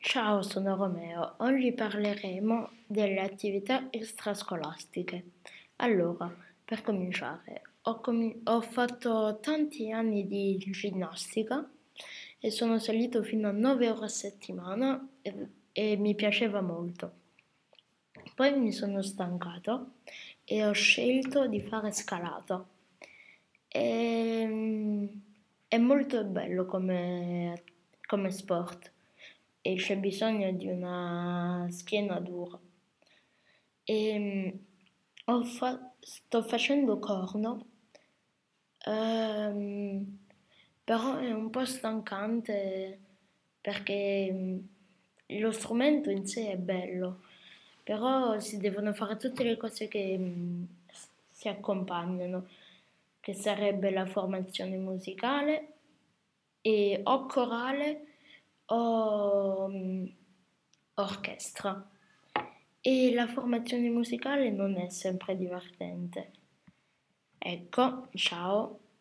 Ciao, sono Romeo. Oggi parleremo delle attività extrascolastiche. Allora, per cominciare, ho fatto tanti anni di ginnastica e sono salito fino a 9 ore a settimana e mi piaceva molto. Poi mi sono stancato e ho scelto di fare scalata. E, è molto bello come sport e c'è bisogno di una schiena dura. E, sto facendo corno, ehm, però è un po' stancante perché lo strumento in sé è bello, però si devono fare tutte le cose che si accompagnano, che sarebbe la formazione musicale e o corale o orchestra. E la formazione musicale non è sempre divertente. Ecco, ciao.